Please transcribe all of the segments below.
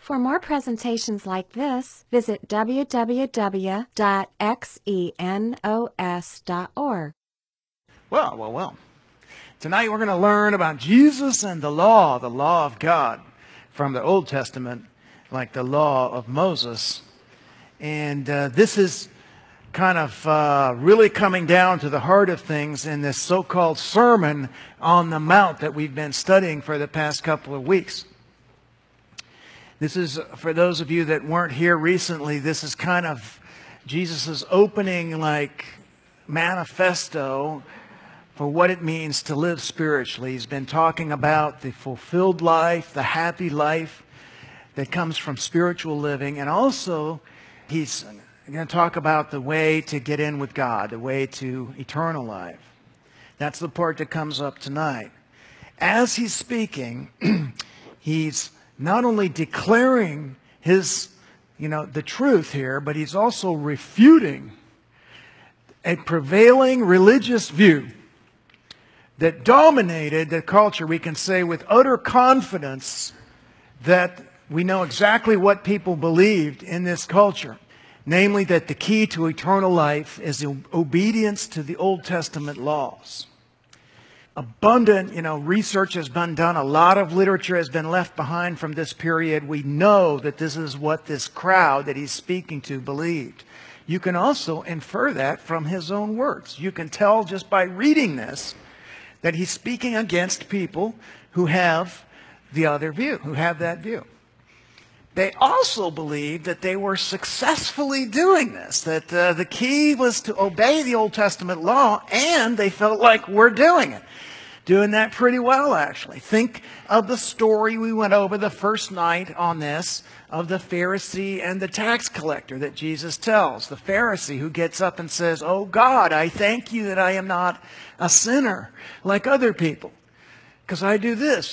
For more presentations like this, visit www.xenos.org. Well. Tonight we're going to learn about Jesus and the law of God from the Old Testament, like the law of Moses. And this is kind of really coming down to the heart of things in this so-called Sermon on the Mount that we've been studying for the past couple of weeks. This is, for those of you that weren't here recently, this is kind of Jesus' opening manifesto for what it means to live spiritually. He's been talking about the fulfilled life, the happy life that comes from spiritual living. And also, he's going to talk about the way to get in with God, the way to eternal life. That's the part that comes up tonight. As he's speaking, he's not only declaring his, the truth here, but he's also refuting a prevailing religious view that dominated the culture. We can say with utter confidence that we know exactly what people believed in this culture. Namely, that the key to eternal life is obedience to the Old Testament laws. Abundant, research has been done. A lot of literature has been left behind from this period. We know that this is what this crowd that he's speaking to believed. You can also infer that from his own words. You can tell just by reading this that he's speaking against people who have the other view, who have that view. They also believed that they were successfully doing this, that the key was to obey the Old Testament law, and they felt like we're doing it. Doing that pretty well, actually. Think of the story we went over the first night on this, of the Pharisee and the tax collector that Jesus tells. The Pharisee who gets up and says, "Oh God, I thank you that I am not a sinner like other people. Because I do this,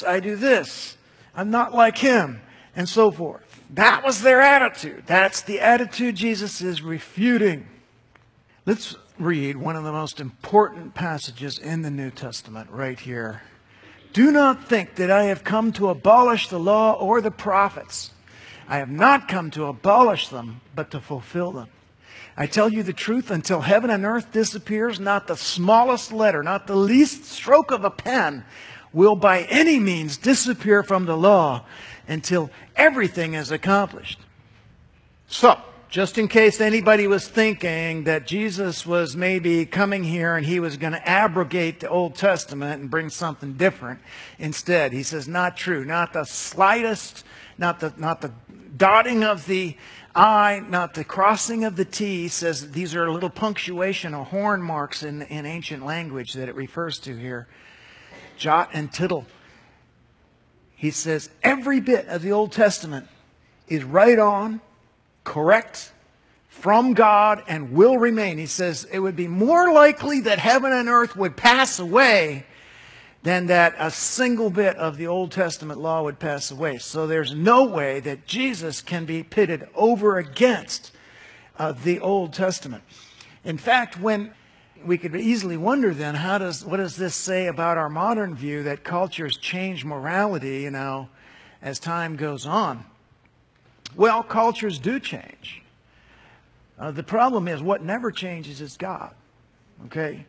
I'm not like him," and so forth. That was their attitude. That's the attitude Jesus is refuting. Let's read one of the most important passages in the New Testament right here. "Do not think that I have come to abolish the law or the prophets. I have not come to abolish them, but to fulfill them. I tell you the truth, until heaven and earth disappears, not the smallest letter, not the least stroke of a pen will by any means disappear from the law until everything is accomplished." So, just in case anybody was thinking that Jesus was maybe coming here and he was going to abrogate the Old Testament and bring something different instead, he says, not true. Not the slightest, not the dotting of the I, not the crossing of the T. He says these are little punctuation or horn marks in ancient language that it refers to here. Jot and tittle. He says every bit of the Old Testament is right on, correct, from God, and will remain. He says it would be more likely that heaven and earth would pass away than that a single bit of the Old Testament law would pass away. So there's no way that Jesus can be pitted over against the Old Testament. In fact, when we could easily wonder then, what does this say about our modern view that cultures change morality, as time goes on? Well, cultures do change. The problem is what never changes is God. Okay?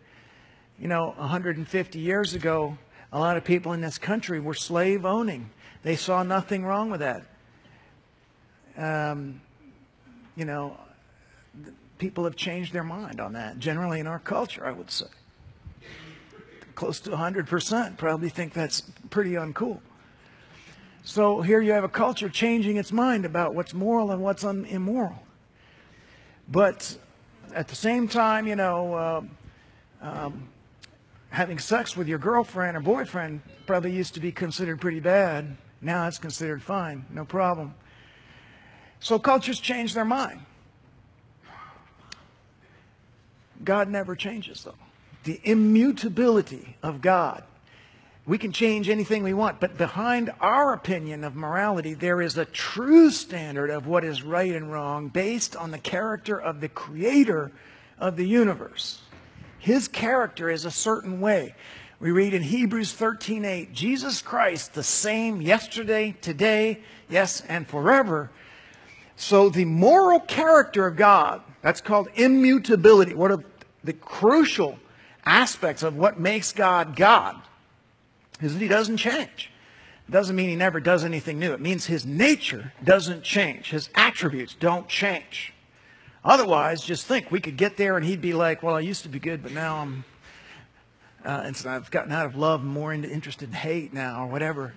150 years ago, a lot of people in this country were slave owning. They saw nothing wrong with that. People have changed their mind on that. Generally in our culture, I would say. Close to 100% probably think that's pretty uncool. So here you have a culture changing its mind about what's moral and what's immoral. But at the same time, having sex with your girlfriend or boyfriend probably used to be considered pretty bad. Now it's considered fine, no problem. So cultures change their mind. God never changes, though. The immutability of God. We can change anything we want, but behind our opinion of morality, there is a true standard of what is right and wrong based on the character of the Creator of the universe. His character is a certain way. We read in Hebrews 13:8, Jesus Christ, the same yesterday, today, yes, and forever. So the moral character of God, that's called immutability. One of the crucial aspects of what makes God God is that He doesn't change. It doesn't mean He never does anything new. It means His nature doesn't change. His attributes don't change. Otherwise, just think, we could get there and He'd be like, well, I used to be good, but now I've gotten out of love and more interested in hate now, or whatever.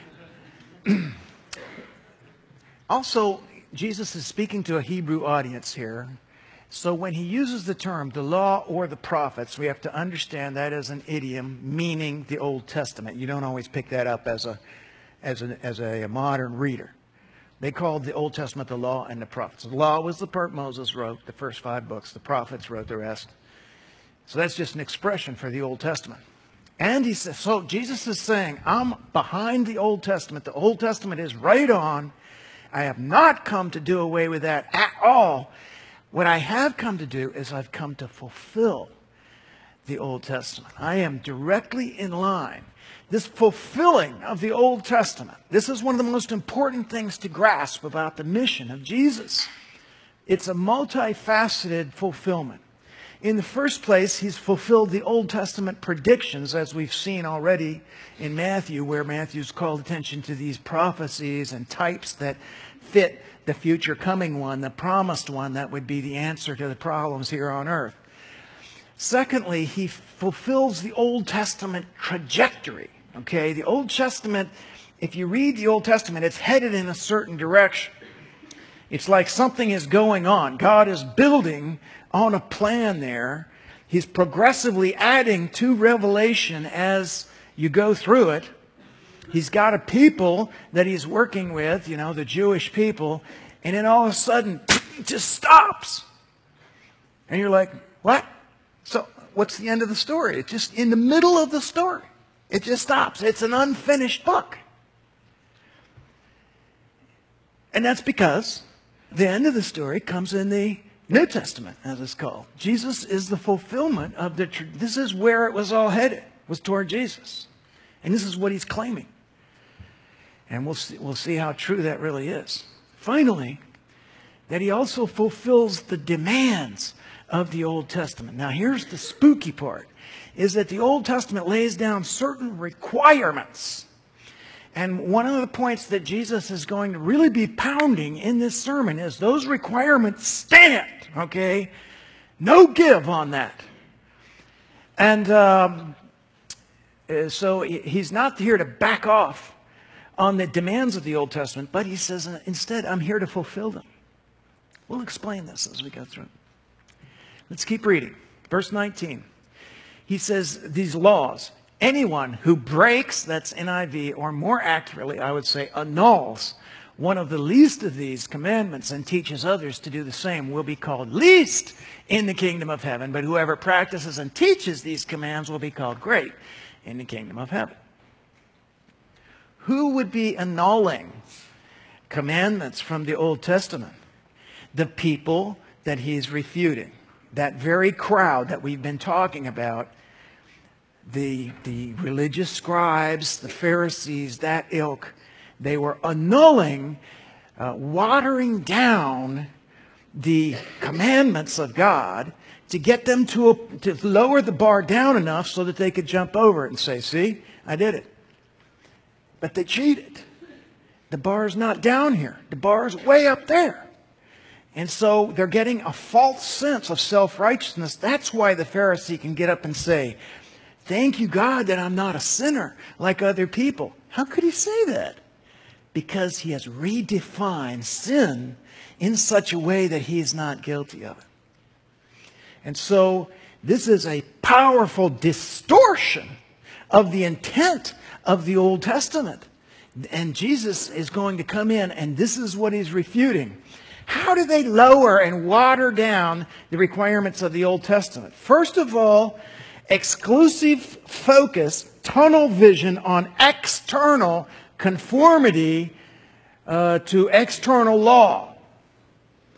Also, Jesus is speaking to a Hebrew audience here. So when He uses the term, the law or the prophets, we have to understand that as an idiom meaning the Old Testament. You don't always pick that up as a modern reader. They called the Old Testament the law and the prophets. The law was the part Moses wrote, the first 5 books. The prophets wrote the rest. So that's just an expression for the Old Testament. And he says, so Jesus is saying, I'm behind the Old Testament. The Old Testament is right on. I have not come to do away with that at all. What I have come to do is I've come to fulfill the Old Testament. I am directly in line. This fulfilling of the Old Testament, this is one of the most important things to grasp about the mission of Jesus. It's a multifaceted fulfillment. In the first place, He's fulfilled the Old Testament predictions, as we've seen already in Matthew, where Matthew's called attention to these prophecies and types that fit the future coming one, the promised one that would be the answer to the problems here on earth. Secondly, He fulfills the Old Testament trajectory. Okay, the Old Testament, if you read the Old Testament, it's headed in a certain direction. It's like something is going on. God is building on a plan there. He's progressively adding to Revelation as you go through it. He's got a people that He's working with, the Jewish people, and then all of a sudden, it just stops. And you're like, what? So what's the end of the story? It's just in the middle of the story. It just stops. It's an unfinished book. And that's because the end of the story comes in the New Testament, as it's called. Jesus is the fulfillment of this is where it was all headed, was toward Jesus. And this is what He's claiming. And we'll see how true that really is. Finally, that He also fulfills the demands of the Old Testament. Now, here's the spooky part, is that the Old Testament lays down certain requirements. And one of the points that Jesus is going to really be pounding in this sermon is those requirements stand, okay? No give on that. And so He's not here to back off on the demands of the Old Testament, but He says, instead, I'm here to fulfill them. We'll explain this as we go through. Let's keep reading. Verse 19. He says, these laws, anyone who breaks, that's NIV, or more accurately, I would say, annuls one of the least of these commandments and teaches others to do the same will be called least in the kingdom of heaven. But whoever practices and teaches these commands will be called great in the kingdom of heaven. Who would be annulling commandments from the Old Testament? The people that He's refuting. That very crowd that we've been talking about, the religious scribes, the Pharisees, that ilk, they were annulling, watering down the commandments of God to get them to lower the bar down enough so that they could jump over it and say, see, I did it. But they cheated. The bar's not down here. The bar's way up there. And so they're getting a false sense of self-righteousness. That's why the Pharisee can get up and say, thank you, God, that I'm not a sinner like other people. How could he say that? Because he has redefined sin in such a way that he is not guilty of it. And so this is a powerful distortion of the intent of the Old Testament. And Jesus is going to come in, and this is what He's refuting. How do they lower and water down the requirements of the Old Testament? First of all, exclusive focus, tunnel vision on external conformity to external law.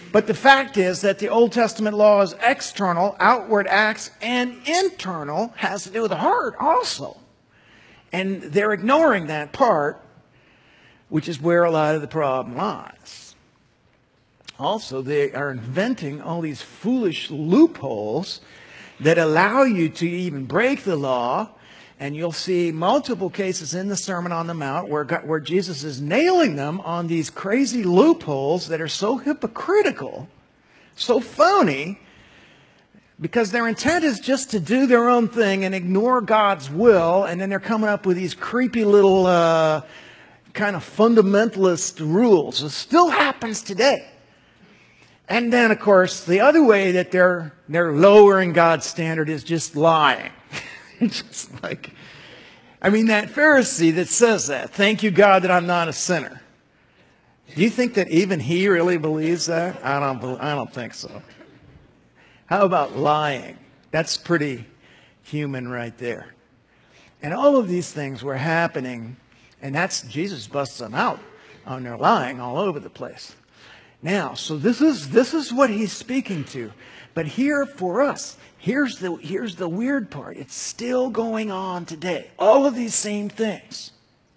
But the fact is that the Old Testament law is external, outward acts, and internal, has to do with the heart also. And they're ignoring that part, which is where a lot of the problem lies. Also, they are inventing all these foolish loopholes that allow you to even break the law. And you'll see multiple cases in the Sermon on the Mount where Jesus is nailing them on these crazy loopholes that are so hypocritical, so phony, because their intent is just to do their own thing and ignore God's will, and then they're coming up with these creepy little kind of fundamentalist rules. It still happens today. And then, of course, the other way that they're lowering God's standard is just lying. It's just like, I mean, that Pharisee that says that, thank you, God, that I'm not a sinner. Do you think that even he really believes that? I don't think so. How about lying? That's pretty human right there. And all of these things were happening, and that's Jesus busts them out on their lying all over the place. Now, so this is what he's speaking to. But here for us, here's the weird part. It's still going on today. All of these same things.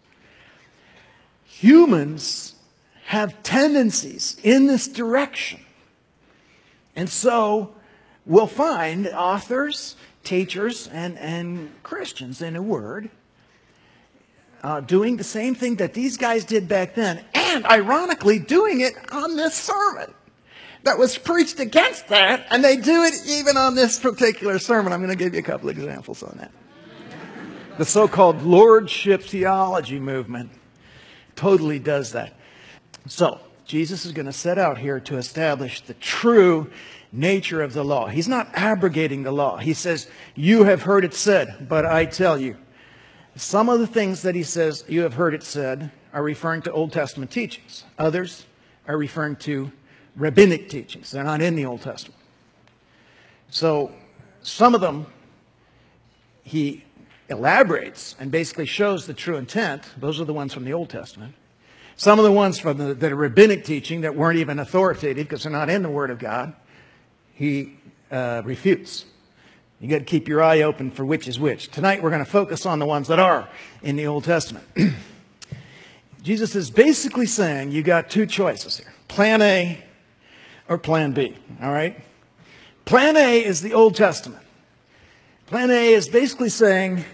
Humans have tendencies in this direction. And so we'll find authors, teachers, and Christians in a word doing the same thing that these guys did back then, and ironically doing it on this sermon that was preached against that, and they do it even on this particular sermon. I'm going to give you a couple examples on that. The so-called lordship theology movement totally does that. So, Jesus is going to set out here to establish the true nature of the law. He's not abrogating the law. He says, you have heard it said, but I tell you. Some of the things that he says, you have heard it said, are referring to Old Testament teachings. Others are referring to rabbinic teachings. They're not in the Old Testament. So some of them he elaborates and basically shows the true intent. Those are the ones from the Old Testament. Some of the ones from the rabbinic teaching that weren't even authoritative because they're not in the Word of God, he refutes. You got to keep your eye open for which is which. Tonight we're going to focus on the ones that are in the Old Testament. Jesus is basically saying you got two choices here. Plan A or Plan B. All right? Plan A is the Old Testament. Plan A is basically saying,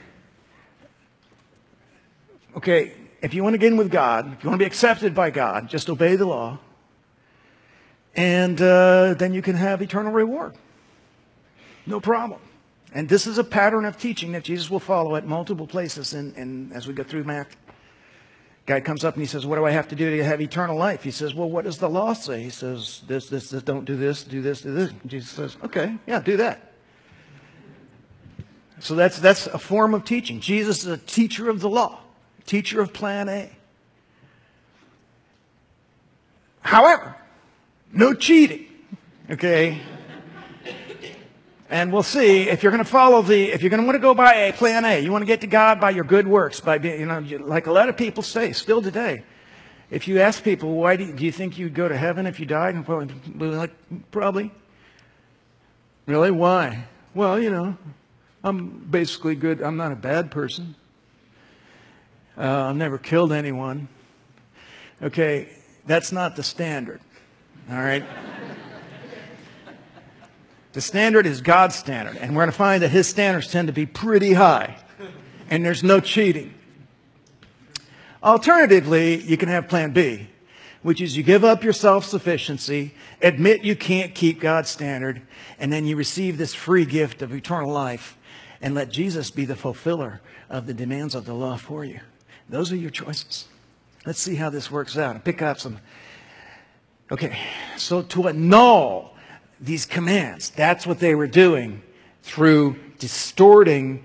okay, if you want to get in with God, if you want to be accepted by God, just obey the law, and then you can have eternal reward. No problem. And this is a pattern of teaching that Jesus will follow at multiple places as we go through Matthew. Guy comes up and he says, what do I have to do to have eternal life? He says, well, what does the law say? He says, this, don't do this, do this, do this. And Jesus says, okay, yeah, do that. So that's a form of teaching. Jesus is a teacher of the law, teacher of Plan A. However, no cheating, okay? And we'll see, if you're going to if you're going to want to go by a Plan A, you want to get to God by your good works, by being, like a lot of people say, still today. If you ask people, why do you think you'd go to heaven if you died? And probably. Really? Why? Well, I'm basically good. I'm not a bad person. I've never killed anyone. Okay, that's not the standard. All right? The standard is God's standard, and we're going to find that His standards tend to be pretty high, and there's no cheating. Alternatively, you can have Plan B, which is you give up your self-sufficiency, admit you can't keep God's standard, and then you receive this free gift of eternal life, and let Jesus be the fulfiller of the demands of the law for you. Those are your choices. Let's see how this works out and pick up some. Okay, so to annul these commands, that's what they were doing through distorting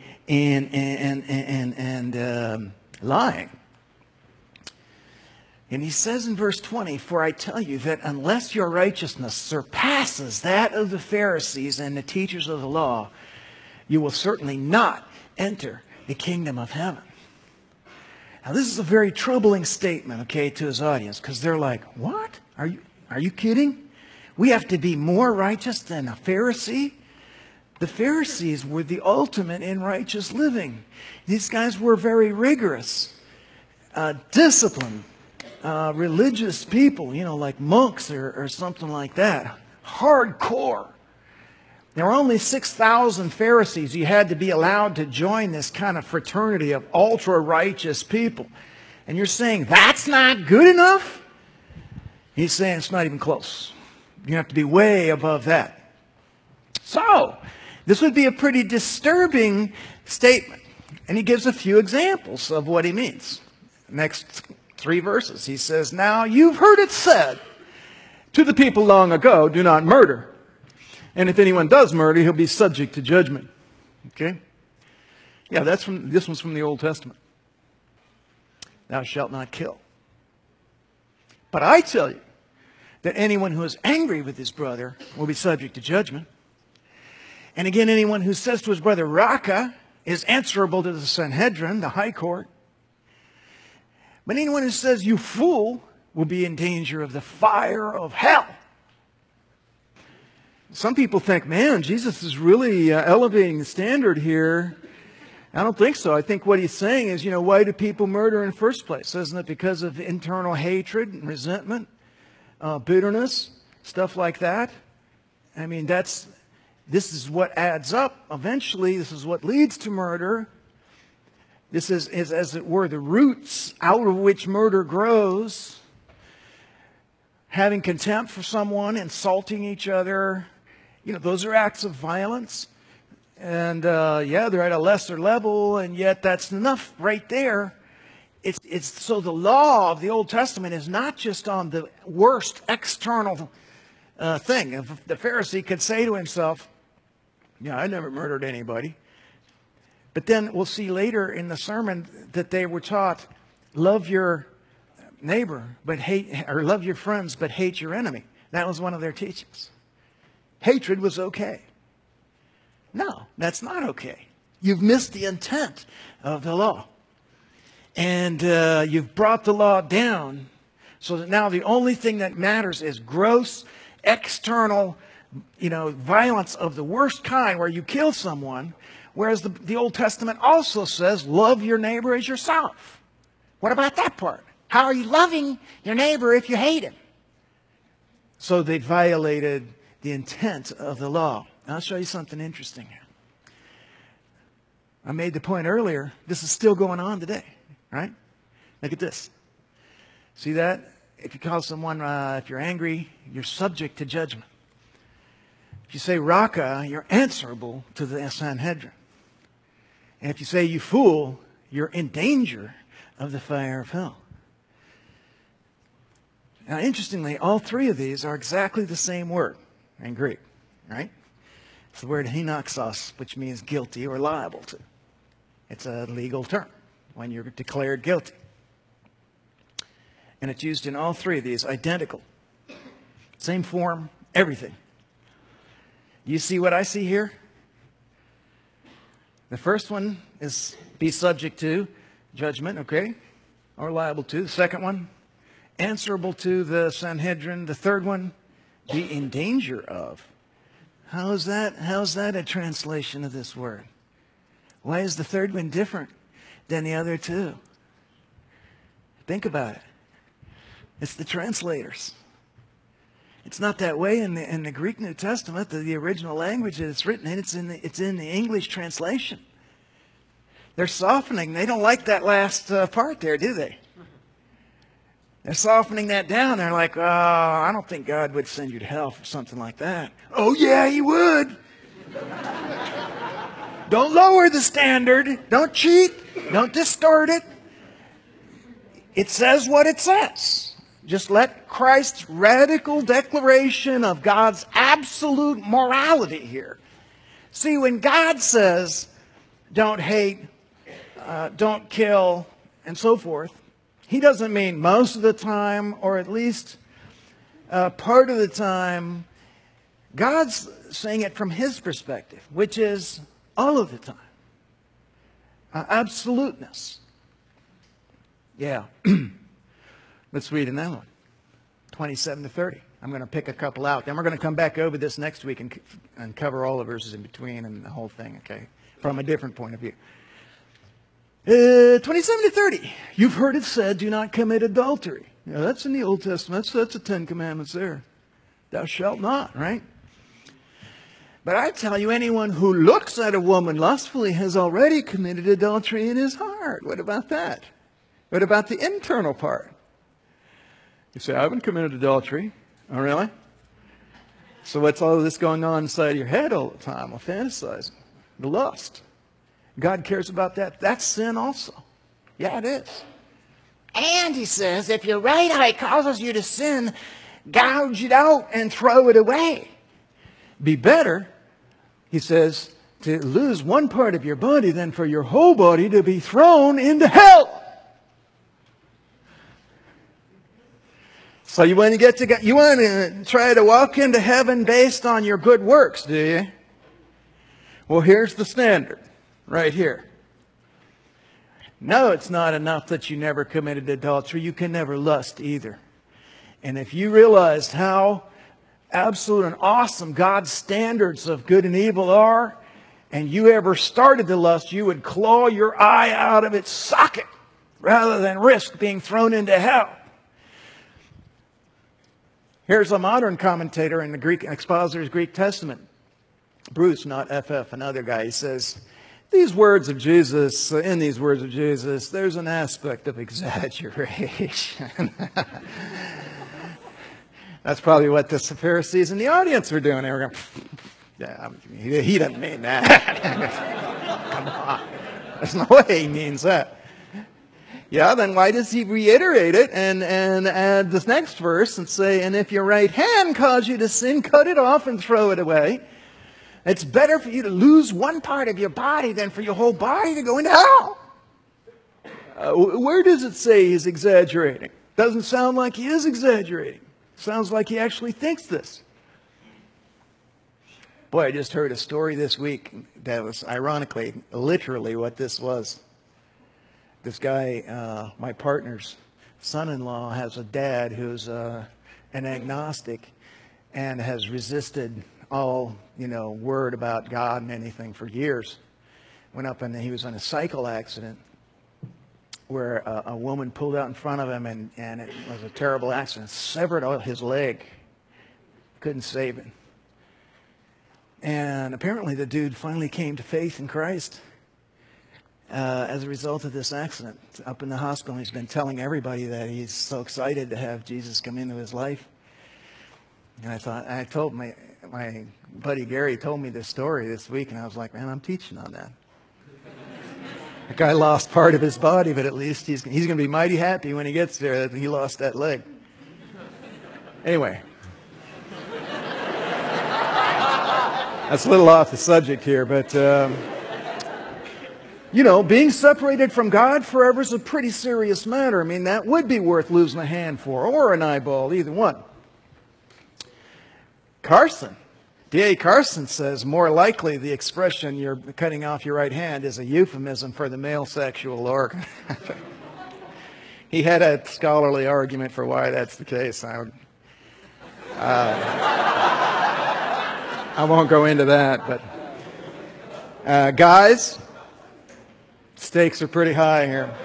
and lying. And he says in verse 20, for I tell you that unless your righteousness surpasses that of the Pharisees and the teachers of the law, you will certainly not enter the kingdom of heaven. Now this is a very troubling statement, okay, to his audience, because they're like, what? Are you kidding? We have to be more righteous than a Pharisee. The Pharisees were the ultimate in righteous living. These guys were very rigorous, disciplined, religious people, like monks or something like that. Hardcore. There were only 6,000 Pharisees. You had to be allowed to join this kind of fraternity of ultra-righteous people. And you're saying, that's not good enough? He's saying it's not even close. You have to be way above that. So, this would be a pretty disturbing statement. And he gives a few examples of what he means. Next 3 verses, he says, now you've heard it said to the people long ago, do not murder. And if anyone does murder, he'll be subject to judgment. Okay? Yeah, this one's from the Old Testament. Thou shalt not kill. But I tell you that anyone who is angry with his brother will be subject to judgment. And again, anyone who says to his brother, Raka, is answerable to the Sanhedrin, the high court. But anyone who says, you fool, will be in danger of the fire of hell. Some people think, man, Jesus is really elevating the standard here. I don't think so. I think what he's saying is, why do people murder in the first place? Isn't it because of internal hatred and resentment, bitterness, stuff like that? I mean, this is what adds up. Eventually, this is what leads to murder. This is, as it were, the roots out of which murder grows. Having contempt for someone, insulting each other, those are acts of violence. And they're at a lesser level, and yet that's enough right there. It's so the law of the Old Testament is not just on the worst external thing. If the Pharisee could say to himself, I never murdered anybody. But then we'll see later in the sermon that they were taught, love your neighbor, or love your friends, but hate your enemy. That was one of their teachings. Hatred was okay. No, that's not okay. You've missed the intent of the law. And you've brought the law down so that now the only thing that matters is gross, external, violence of the worst kind where you kill someone. Whereas the Old Testament also says, love your neighbor as yourself. What about that part? How are you loving your neighbor if you hate him? So they violated the intent of the law. I'll show you something interesting here. I made the point earlier, this is still going on today, right? Look at this. See that? If you call someone, if you're angry, you're subject to judgment. If you say Raka, you're answerable to the Sanhedrin. And if you say you fool, you're in danger of the fire of hell. Now, interestingly, all 3 of these are exactly the same word in Greek, right? It's the word hinoxos, which means guilty or liable to. It's a legal term when you're declared guilty. And it's used in all 3 of these, identical. Same form, everything. You see what I see here? The first one is be subject to judgment, okay? Or liable to. The second one, answerable to the Sanhedrin. The third one, be in danger of. How's that a translation of this word? Why is the third one different than the other 2? Think about it. It's the translators. It's not that way in the Greek New Testament. The original language that it's written in, it's in the English translation. They're softening. They don't like that last part there, do they? They're softening that down. They're like, oh, I don't think God would send you to hell for something like that. Oh, yeah, he would. Don't lower the standard. Don't cheat. Don't distort it. It says what it says. Just let Christ's radical declaration of God's absolute morality here. See, when God says, don't hate, don't kill, and so forth, he doesn't mean most of the time, or at least part of the time. God's saying it from his perspective, which is all of the time. Absoluteness. Yeah. Let's read another one. 27 to 30. I'm going to pick a couple out. Then we're going to come back over this next week and cover all the verses in between and the whole thing, okay, from a different point of view. 27 to 30. You've heard it said, do not commit adultery. You know, that's in the Old Testament. That's the Ten Commandments there. Thou shalt not, right? But I tell you, anyone who looks at a woman lustfully has already committed adultery in his heart. What about that? What about the internal part? You say, I haven't committed adultery. Oh, really? So what's all of this going on inside your head all the time? Well, fantasizing. The lust. God cares about that. That's sin also. Yeah, it is. And he says, if your right eye causes you to sin, gouge it out and throw it away. Be better, he says, to lose one part of your body than for your whole body to be thrown into hell. So you want to try to walk into heaven based on your good works, do you? Well, here's the standard right here. No, it's not enough that you never committed adultery. You can never lust either. And if you realized how absolute and awesome God's standards of good and evil are, and you ever started to lust, you would claw your eye out of its socket rather than risk being thrown into hell. Here's a modern commentator in the Greek Expositor's Greek Testament. Bruce, not FF, another guy. He says, in these words of Jesus, there's an aspect of exaggeration. That's probably what the Pharisees in the audience were doing. They were going, yeah, he doesn't mean that. Come on. There's no way he means that. Yeah, then why does he reiterate it and add this next verse and say, and if your right hand cause you to sin, cut it off and throw it away. It's better for you to lose one part of your body than for your whole body to go into hell. Where does it say he's exaggerating? Doesn't sound like he is exaggerating. Sounds like he actually thinks this. Boy, I just heard a story this week that was ironically, literally what this was. This guy, my partner's son-in-law, has a dad who's an agnostic and has resisted all, word about God and anything for years. Went up and he was in a cycle accident where a woman pulled out in front of him and it was a terrible accident. Severed his leg. Couldn't save it. And apparently the dude finally came to faith in Christ as a result of this accident. Up in the hospital, he's been telling everybody that he's so excited to have Jesus come into his life. And I told my buddy Gary told me this story this week, and I was like, man, I'm teaching on that. The guy lost part of his body, but at least he's going to be mighty happy when he gets there that he lost that leg. Anyway. That's a little off the subject here, but, being separated from God forever is a pretty serious matter. I mean, that would be worth losing a hand for, or an eyeball, either one. D.A. Carson says, more likely the expression you're cutting off your right hand is a euphemism for the male sexual organ. He had a scholarly argument for why that's the case. I won't go into that, but guys, stakes are pretty high here.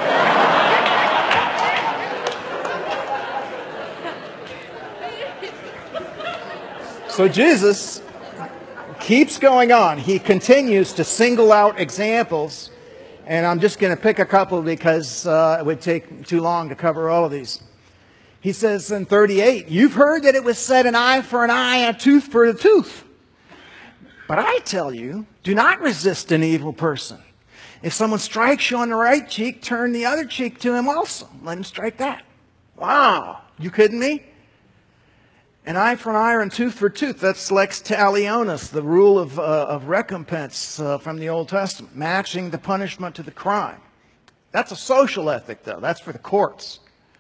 So Jesus keeps going on. He continues to single out examples, and I'm just going to pick a couple because it would take too long to cover all of these. He says in 38, you've heard that it was said an eye for an eye and a tooth for a tooth. But I tell you, do not resist an evil person. If someone strikes you on the right cheek, turn the other cheek to him also. Let him strike that. Wow, you kidding me? An eye for an eye and tooth for tooth. That's lex talionis, the rule of recompense from the Old Testament, matching the punishment to the crime. That's a social ethic, though. That's for the courts.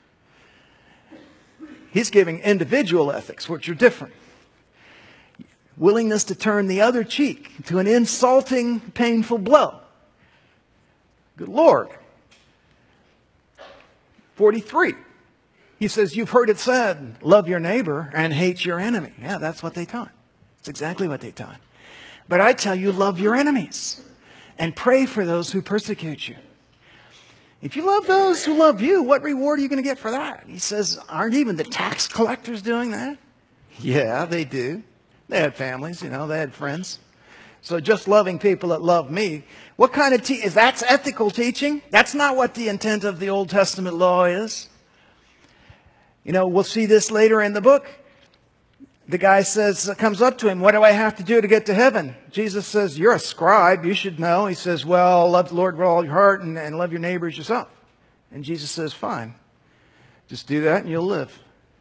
He's giving individual ethics, which are different. Willingness to turn the other cheek to an insulting, painful blow. Good Lord. 43. He says, you've heard it said, love your neighbor and hate your enemy. Yeah, that's what they taught. It's exactly what they taught. But I tell you, love your enemies and pray for those who persecute you. If you love those who love you, what reward are you going to get for that? He says, aren't even the tax collectors doing that? Yeah, they do. They had families, they had friends. So just loving people that love me, what kind of is that's ethical teaching? That's not what the intent of the Old Testament law is. We'll see this later in the book. The guy comes up to him, what do I have to do to get to heaven? Jesus says, you're a scribe, you should know. He says, well, love the Lord with all your heart and love your neighbor as yourself. And Jesus says, fine. Just do that and you'll live.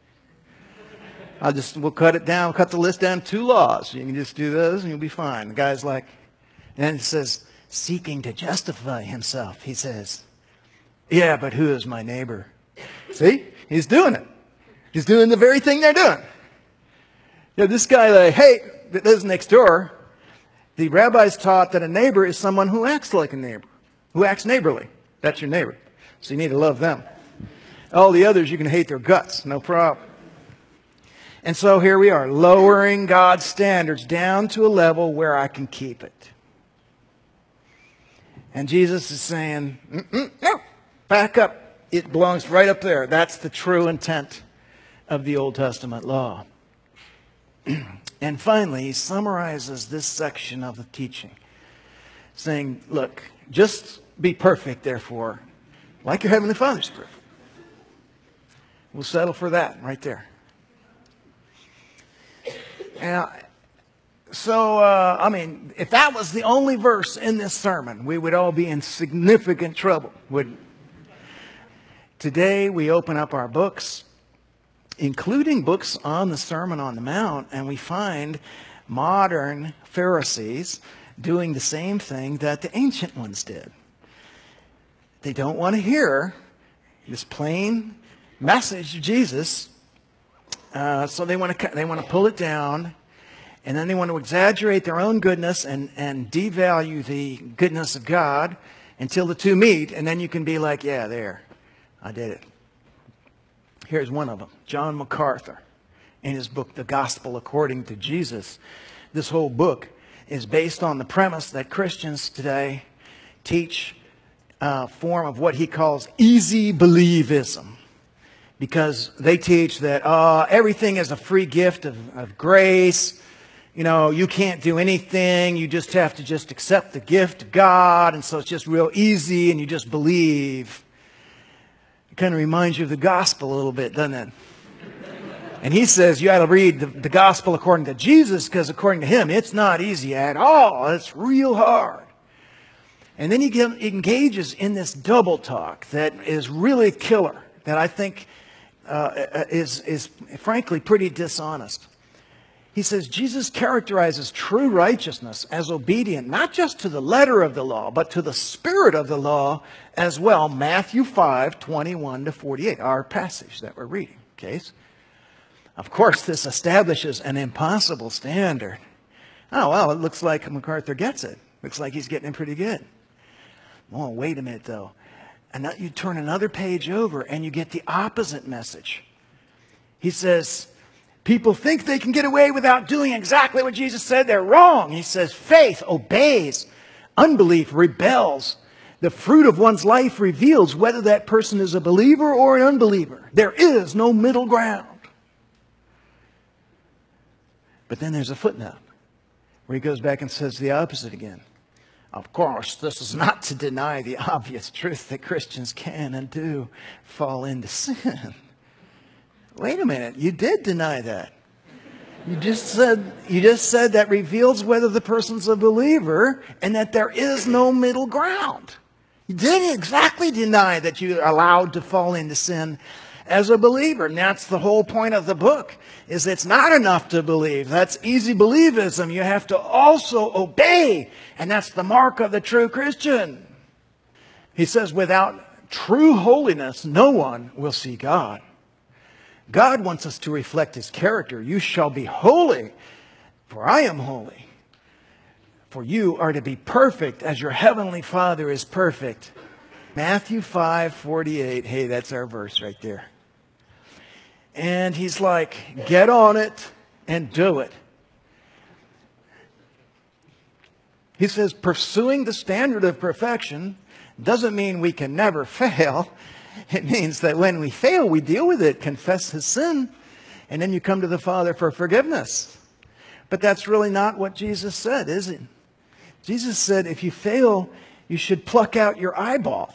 We'll cut the list down to 2 laws. You can just do those and you'll be fine. The guy's like, and then he says, seeking to justify himself. He says, yeah, but who is my neighbor? See, he's doing it. He's doing the very thing they're doing. This guy that I hate, that lives next door, the rabbis taught that a neighbor is someone who acts like a neighbor, who acts neighborly. That's your neighbor. So you need to love them. All the others, you can hate their guts, no problem. And so here we are, lowering God's standards down to a level where I can keep it. And Jesus is saying, no, back up. It belongs right up there. That's the true intent of the Old Testament law. And finally, he summarizes this section of the teaching, saying, look, just be perfect, therefore, like your Heavenly Father's perfect. We'll settle for that right there. If that was the only verse in this sermon, we would all be in significant trouble, wouldn't we? Today, we open up our books, including books on the Sermon on the Mount, and we find modern Pharisees doing the same thing that the ancient ones did. They don't want to hear this plain message of Jesus, so they want to pull it down, and then they want to exaggerate their own goodness and devalue the goodness of God until the two meet, and then you can be like, yeah, there, I did it. Here's one of them, John MacArthur, in his book, The Gospel According to Jesus. This whole book is based on the premise that Christians today teach a form of what he calls easy believism. Because they teach that everything is a free gift of grace. You can't do anything. You just have to just accept the gift of God. And so it's just real easy and you just believe. It kind of reminds you of the gospel a little bit, doesn't it? And he says you ought to read the gospel according to Jesus, because according to him, it's not easy at all. It's real hard. And then he engages in this double talk that is really killer, that I think is frankly pretty dishonest. He says Jesus characterizes true righteousness as obedient, not just to the letter of the law, but to the spirit of the law as well. Matthew 5:21-48, our passage that we're reading. Okay? Of course, this establishes an impossible standard. Oh, well, it looks like MacArthur gets it. Looks like he's getting it pretty good. Oh, wait a minute, though. And you turn another page over and you get the opposite message. He says, people think they can get away without doing exactly what Jesus said. They're wrong. He says, faith obeys. Unbelief rebels. The fruit of one's life reveals whether that person is a believer or an unbeliever. There is no middle ground. But then there's a footnote where he goes back and says the opposite again. Of course, this is not to deny the obvious truth that Christians can and do fall into sin. Wait a minute, you did deny that. You just said that reveals whether the person's a believer and that there is no middle ground. You didn't exactly deny that you're allowed to fall into sin as a believer. And that's the whole point of the book, is it's not enough to believe. That's easy believism. You have to also obey. And that's the mark of the true Christian. He says, without true holiness, no one will see God. God wants us to reflect his character. You shall be holy, for I am holy. For you are to be perfect as your heavenly Father is perfect. Matthew 5:48. Hey, that's our verse right there. And he's like, get on it and do it. He says, pursuing the standard of perfection doesn't mean we can never fail. It means that when we fail, we deal with it, confess his sin, and then you come to the Father for forgiveness. But that's really not what Jesus said, is it? Jesus said, if you fail, you should pluck out your eyeball.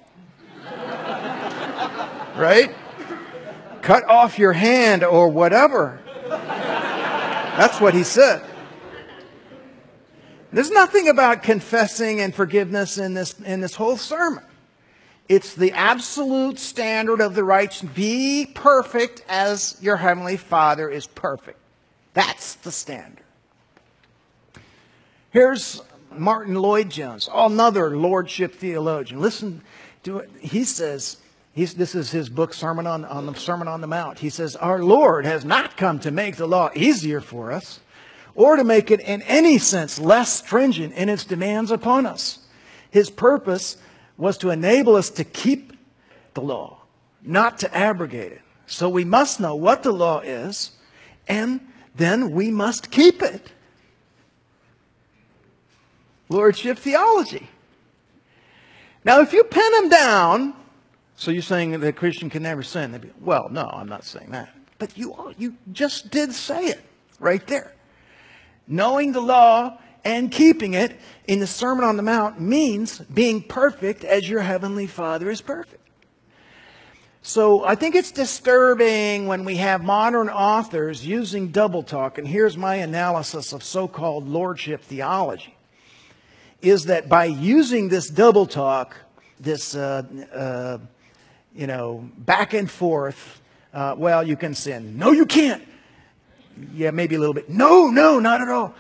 Right? Cut off your hand or whatever. That's what he said. There's nothing about confessing and forgiveness in this whole sermon. It's the absolute standard of the righteous. Be perfect as your heavenly Father is perfect. That's the standard. Here's Martin Lloyd-Jones, another lordship theologian. Listen to it. He says, this is his book, Sermon on the Sermon on the Mount. He says, our Lord has not come to make the law easier for us, or to make it in any sense less stringent in its demands upon us. His purpose was to enable us to keep the law, not to abrogate it. So we must know what the law is, and then we must keep it. Lordship theology. Now, if you pin them down, so you're saying that a Christian can never sin. They'd be, well, no, I'm not saying that. But you just did say it right there. Knowing the law and keeping it in the Sermon on the Mount means being perfect as your heavenly Father is perfect. So I think it's disturbing when we have modern authors using double talk, and here's my analysis of so-called lordship theology, is that by using this double talk, this back and forth, well, you can sin. No, you can't. Yeah, maybe a little bit. No, not at all.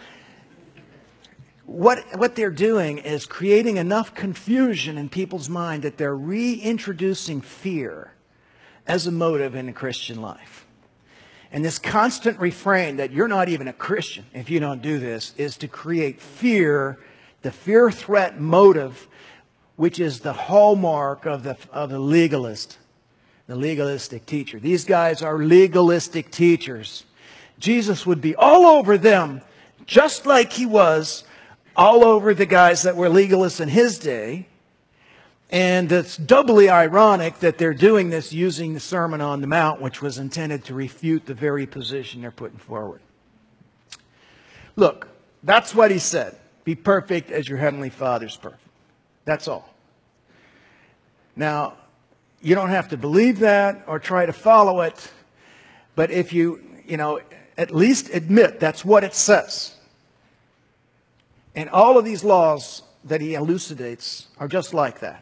What they're doing is creating enough confusion in people's mind that they're reintroducing fear as a motive in the Christian life. And this constant refrain that you're not even a Christian if you don't do this is to create fear, the fear threat motive, which is the hallmark of the legalist, the legalistic teacher. These guys are legalistic teachers. Jesus would be all over them, just like he was all over the guys that were legalists in his day. And it's doubly ironic that they're doing this using the Sermon on the Mount, which was intended to refute the very position they're putting forward. Look, that's what he said. Be perfect as your heavenly Father's perfect. That's all. Now, you don't have to believe that or try to follow it, but if you at least admit that's what it says. And all of these laws that he elucidates are just like that.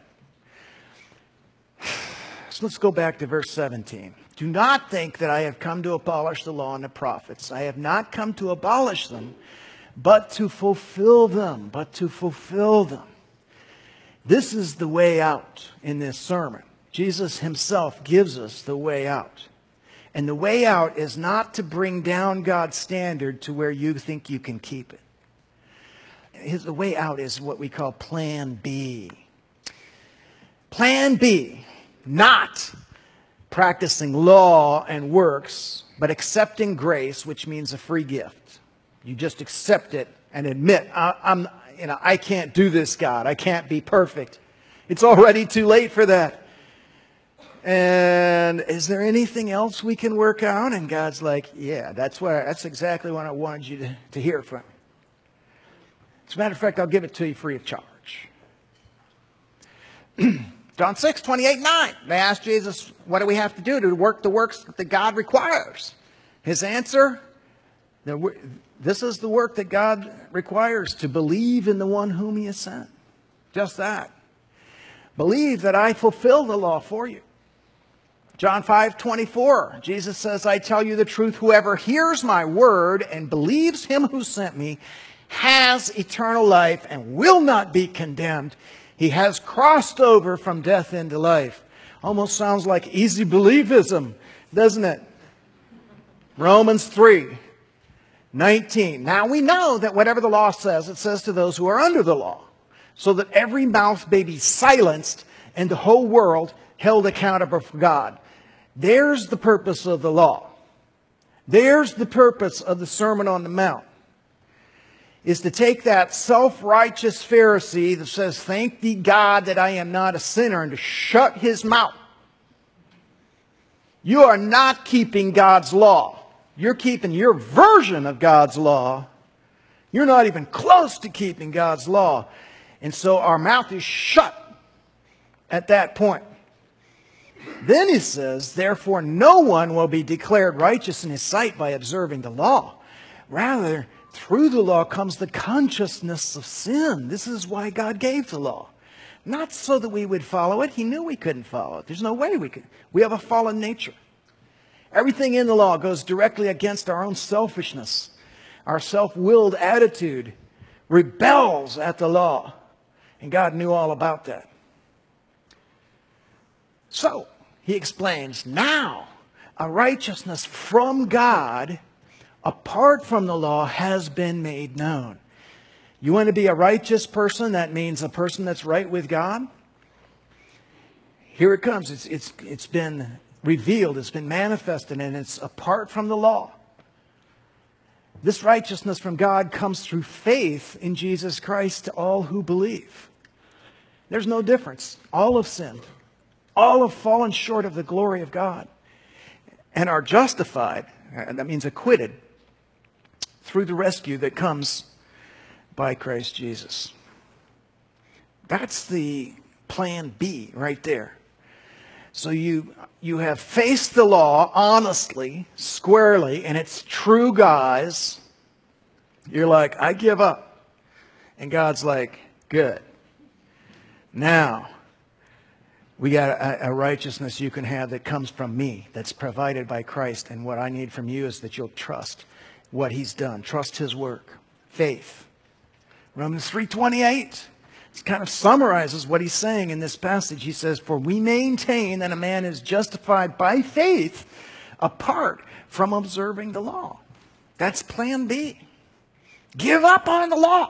So let's go back to verse 17. Do not think that I have come to abolish the law and the prophets. I have not come to abolish them, but to fulfill them. But to fulfill them. This is the way out in this sermon. Jesus himself gives us the way out. And the way out is not to bring down God's standard to where you think you can keep it. The way out is what we call Plan B. Plan B, not practicing law and works, but accepting grace, which means a free gift. You just accept it and admit, I can't do this, God. I can't be perfect. It's already too late for that. And is there anything else we can work out? And God's like, yeah, that's exactly what I wanted you to hear from me. As a matter of fact, I'll give it to you free of charge. John 6, 28, 9. They asked Jesus, what do we have to do to work the works that God requires? His answer, this is the work that God requires, to believe in the one whom he has sent. Just that. Believe that I fulfill the law for you. John 5:24, Jesus says, I tell you the truth, whoever hears my word and believes him who sent me has eternal life and will not be condemned. He has crossed over from death into life. Almost sounds like easy believism, doesn't it? Romans 3:19. Now we know that whatever the law says, it says to those who are under the law, so that every mouth may be silenced and the whole world held accountable for God. There's the purpose of the law. There's the purpose of the Sermon on the Mount, is to take that self-righteous Pharisee that says, thank thee God that I am not a sinner, and to shut his mouth. You are not keeping God's law. You're keeping your version of God's law. You're not even close to keeping God's law. And so our mouth is shut at that point. Then he says, therefore no one will be declared righteous in his sight by observing the law. Rather, through the law comes the consciousness of sin. This is why God gave the law. Not so that we would follow it. He knew we couldn't follow it. There's no way we could. We have a fallen nature. Everything in the law goes directly against our own selfishness. Our self-willed attitude rebels at the law. And God knew all about that. So, he explains, now a righteousness from God apart from the law has been made known. You want to be a righteous person? That means a person that's right with God. Here it comes. It's been revealed. It's been manifested, and it's apart from the law. This righteousness from God comes through faith in Jesus Christ to all who believe. There's no difference. All have sinned. All have fallen short of the glory of God and are justified, and that means acquitted, through the rescue that comes by Christ Jesus. That's the plan B right there. So you have faced the law honestly, squarely, and it's true, guys. You're like, I give up. And God's like, good. Now, we got a righteousness you can have that comes from me, that's provided by Christ. And what I need from you is that you'll trust what he's done. Trust his work. Faith. Romans 3:28. It kind of summarizes what he's saying in this passage. He says, for we maintain that a man is justified by faith apart from observing the law. That's plan B. Give up on the law.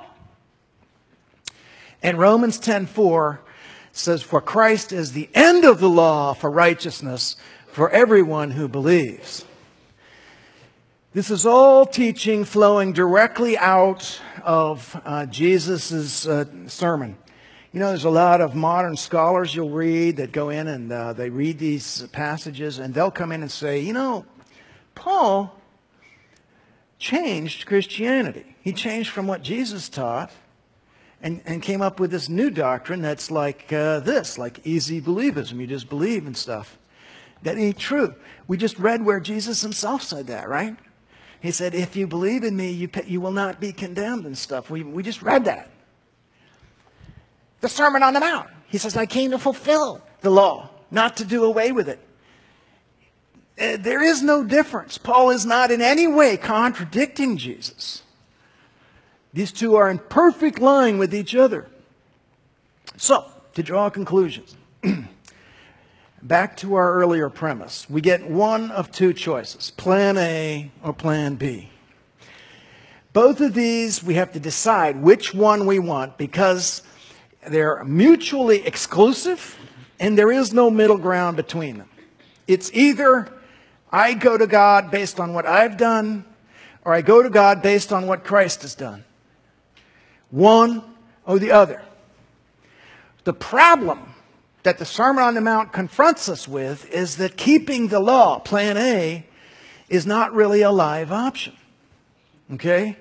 And Romans 10:4 says, for Christ is the end of the law for righteousness for everyone who believes. This is all teaching flowing directly out of Jesus' sermon. You know, there's a lot of modern scholars you'll read that go in and they read these passages, and they'll come in and say, you know, Paul changed Christianity. He changed from what Jesus taught and came up with this new doctrine that's like like easy believism. You just believe and stuff. That ain't true. We just read where Jesus himself said that, right? He said, if you believe in me, you will not be condemned and stuff. We just read that. The Sermon on the Mount. He says, I came to fulfill the law, not to do away with it. There is no difference. Paul is not in any way contradicting Jesus. These two are in perfect line with each other. So, to draw conclusions, back to our earlier premise, we get one of two choices, plan A or plan B. Both of these, we have to decide which one we want because they're mutually exclusive and there is no middle ground between them. It's either I go to God based on what I've done or I go to God based on what Christ has done. One or the other. The problem that the Sermon on the Mount confronts us with is that keeping the law, plan A, is not really a live option. Okay?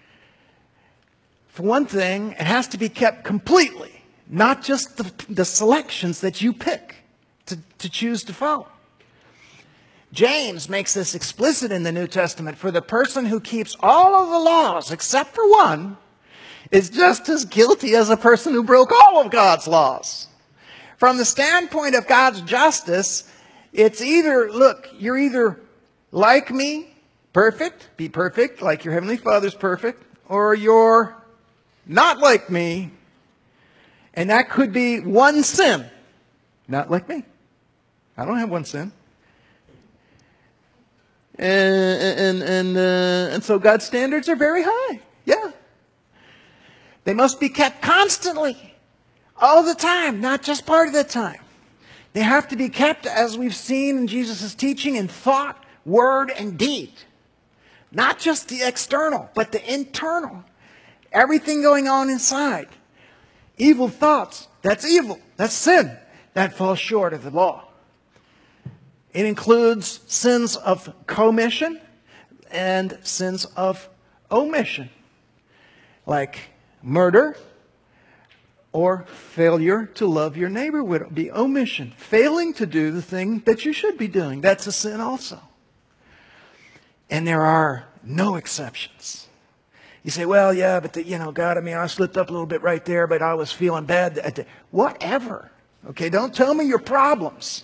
For one thing, it has to be kept completely, not just the selections that you pick to choose to follow. James makes this explicit in the New Testament. For the person who keeps all of the laws except for one is just as guilty as a person who broke all of God's laws. From the standpoint of God's justice, it's either, look, you're either like me, perfect, be perfect, like your Heavenly Father's perfect, or you're not like me, and that could be one sin. Not like me. I don't have one sin. And so God's standards are very high. Yeah. They must be kept constantly, all the time, not just part of the time. They have to be kept, as we've seen in Jesus' teaching, in thought, word, and deed. Not just the external, but the internal. Everything going on inside. Evil thoughts, that's evil. That's sin. That falls short of the law. It includes sins of commission and sins of omission. Like murder or failure to love your neighbor would be omission. Failing to do the thing that you should be doing. That's a sin also. And there are no exceptions. You say, well, yeah, but God, I slipped up a little bit right there, but I was feeling bad. Whatever. Okay, don't tell me your problems.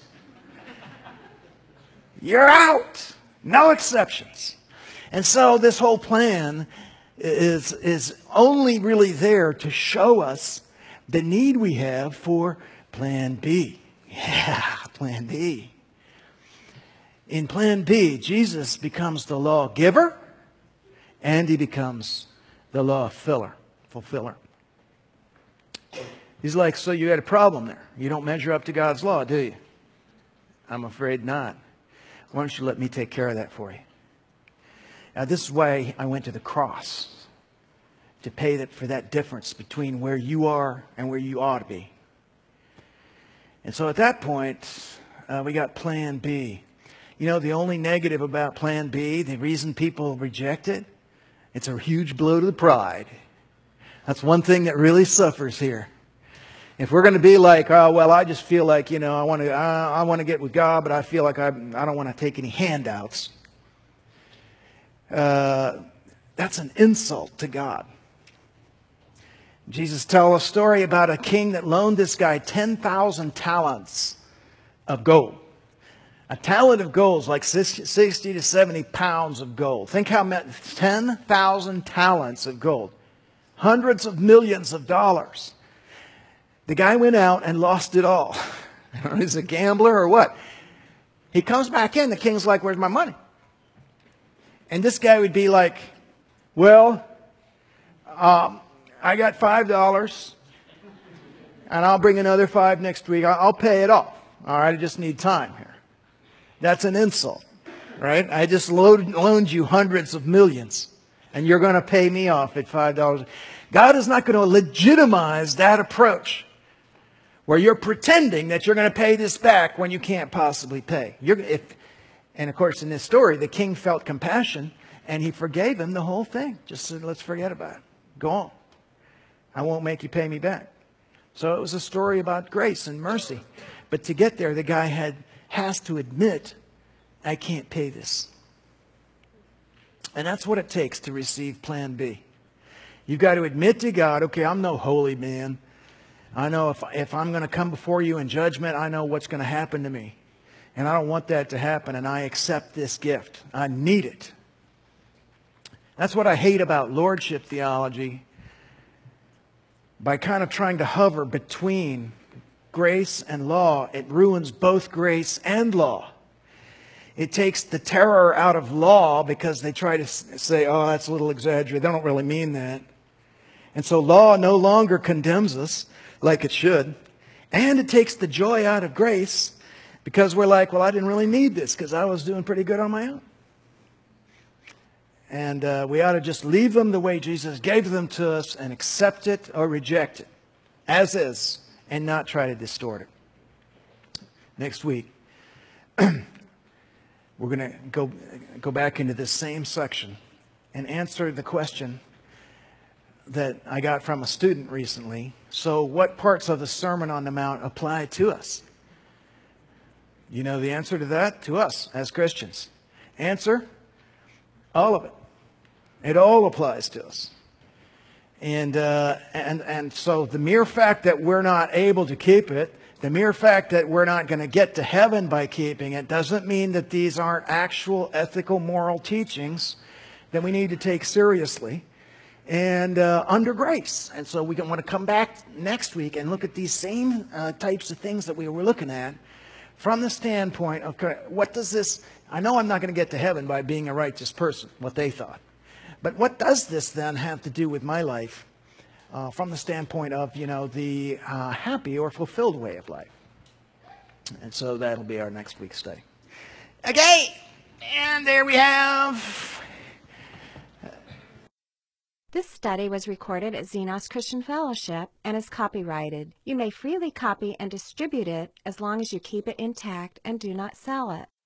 You're out. No exceptions. And so this whole plan is only really there to show us the need we have for Plan B. Yeah, Plan B. In Plan B, Jesus becomes the law giver and he becomes the law fulfiller. He's like, so you had a problem there. You don't measure up to God's law, do you? I'm afraid not. Why don't you let me take care of that for you? Now, this is why I went to the cross, to pay for that difference between where you are and where you ought to be. And so at that point, we got Plan B. You know, the only negative about Plan B, the reason people reject it, it's a huge blow to the pride. That's one thing that really suffers here. If we're going to be like, oh, well, I just feel like, I want to get with God, but I feel like I don't want to take any handouts. That's an insult to God. Jesus tells a story about a king that loaned this guy 10,000 talents of gold. A talent of gold is like 60 to 70 pounds of gold. Think how much, 10,000 talents of gold. Hundreds of millions of dollars. The guy went out and lost it all. I don't know, he's a gambler or what. He comes back in, the king's like, where's my money? And this guy would be like, well, I got $5 and I'll bring another $5 next week. I'll pay it off. All right, I just need time here. That's an insult, right? I just loaned you hundreds of millions and you're going to pay me off at $5. God is not going to legitimize that approach where you're pretending that you're going to pay this back when you can't possibly pay. And of course, in this story, the king felt compassion and he forgave him the whole thing. Just said, let's forget about it. Go on. I won't make you pay me back. So it was a story about grace and mercy. But to get there, the guy has to admit, I can't pay this. And that's what it takes to receive Plan B. You've got to admit to God, okay, I'm no holy man. I know if I'm going to come before you in judgment, I know what's going to happen to me. And I don't want that to happen, and I accept this gift. I need it. That's what I hate about lordship theology. By kind of trying to hover between grace and law, it ruins both grace and law. It takes the terror out of law because they try to say, oh, that's a little exaggerated. They don't really mean that. And so law no longer condemns us like it should. And it takes the joy out of grace because we're like, well, I didn't really need this because I was doing pretty good on my own. And we ought to just leave them the way Jesus gave them to us and accept it or reject it as is and not try to distort it. Next week, we're going to go back into this same section and answer the question that I got from a student recently. So what parts of the Sermon on the Mount apply to us? You know the answer to that? To us as Christians. Answer? All of it. It all applies to us. And so the mere fact that we're not able to keep it, the mere fact that we're not going to get to heaven by keeping it, doesn't mean that these aren't actual ethical, moral teachings that we need to take seriously and under grace. And so we want to come back next week and look at these same types of things that we were looking at from the standpoint of what does this... I know I'm not going to get to heaven by being a righteous person, what they thought. But what does this then have to do with my life from the standpoint of, the happy or fulfilled way of life? And so that'll be our next week's study. Okay, and there we have This study was recorded at Xenos Christian Fellowship and is copyrighted. You may freely copy and distribute it as long as you keep it intact and do not sell it.